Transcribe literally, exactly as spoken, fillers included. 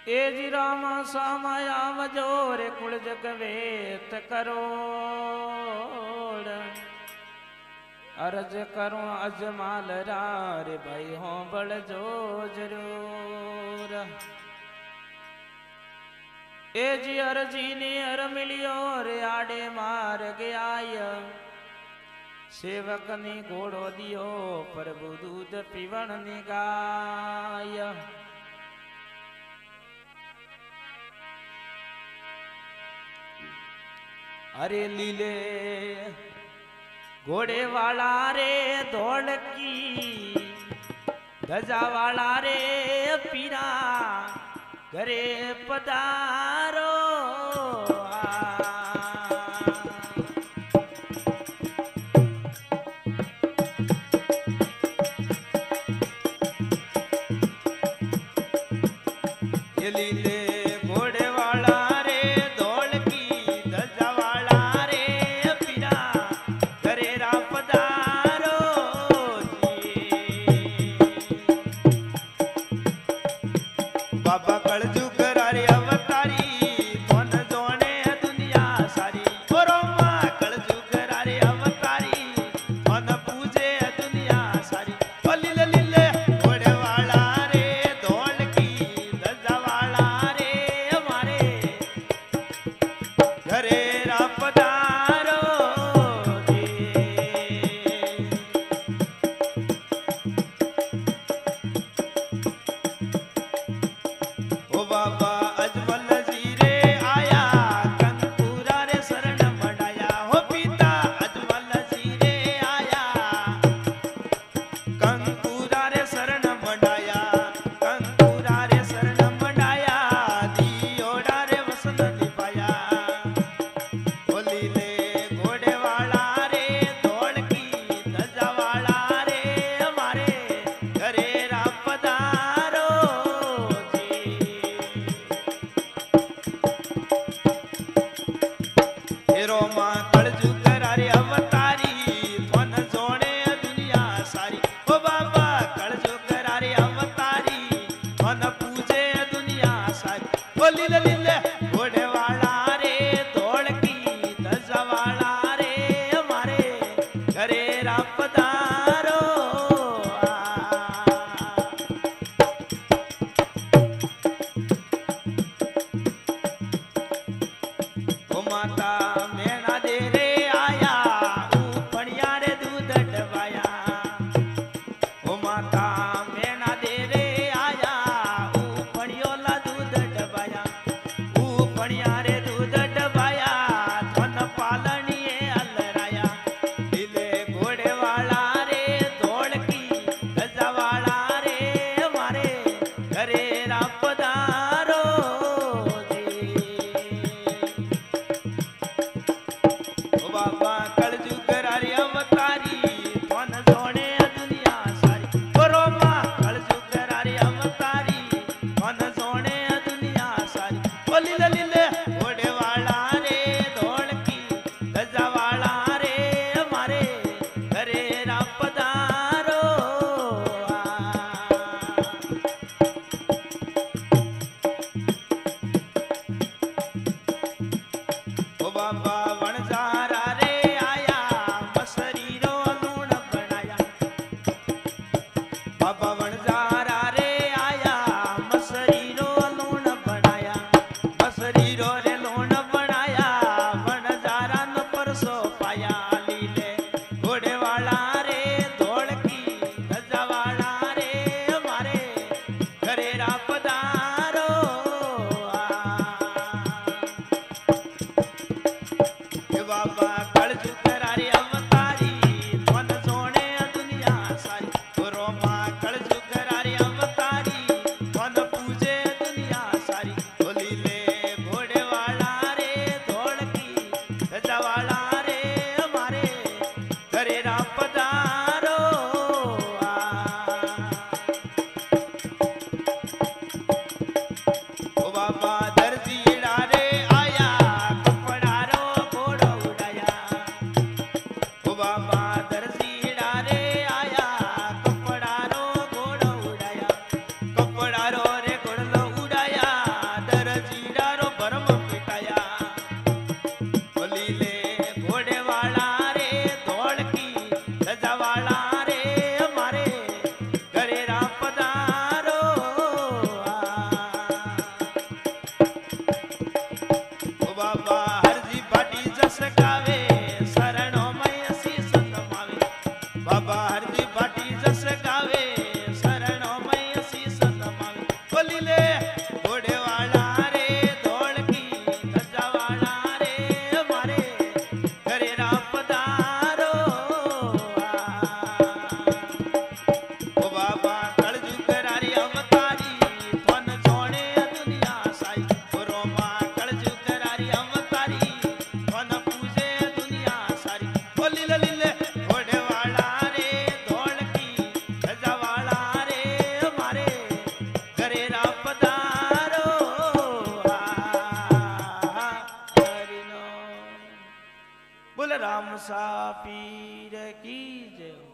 ए जी राम सामाया वजोरे कुल जग वेत करोड़ अर्ज करूं अजमाल रे भाई हो बड़ जो जरूर। ए जी अर्जी ने अर मिलियो रे आड़े मार गया सेवक ने घोड़ो दियो प्रभु दूध पीवण ने गाय। अरे लीले घोड़े वाला रे दौड़ की धजा वाला रे पीरा घरे पधारो। ये लीले घोड़े वाला रे दौड़ की धजा वाला रे पीरा घरे रा पधारो जी। बाबा कलजू करारे अवतारी मन जोने दुनिया सारी ओरो मां कलजू करारे अवतारी मन पूजे दुनिया सारी। ओ लीले लीले घोड़े वाला रे दौड़ की धजा वाला रे हमारे घरे रा पधारो जी। ओ बाबा अजमल जी रे आया कंकूरा रे शरण मडाया हो पिता अजमल जी रे आया कंकूरा रे शरण मडाया कंकूरा रे शरण मडाया दियोड़ा रे वसन निभाया। ओ लीले घोड़े वाला रे दौड़ की धजा वाला रे हमारे घरे रा पधारो जी। हेरो मां कलजू करारे अवतारी मन जोड़े दुनिया सारी। ओ बाबा कलजू करारे अवतारी मन पूजे दुनिया सारी। ओ लीले लीले घोड़े वाला रे दौड़ की धजा वाला रे हमारे घरे रा पधारो। ओ माता मेणा दे रे आया ऊपड़िया रे दूध डबाया। ओ माता मेणा दे रे आया ऊपड़ियोला दूध डबाया ऊपड़िया रे दूध डबाया धन पालनिए अलराया। लीले घोड़े वाला रे दौड़ की धजा वाला रे हमारे घरे रा पधारो जी। ओ बाबा कलजू करारे अवतारी मन जोड़े दुनिया सारी। ओ रोमा कलजू करारे अवतारी मन जोड़े दुनिया सारी। ओ लीले लीले बोल राम सा पीर की जय।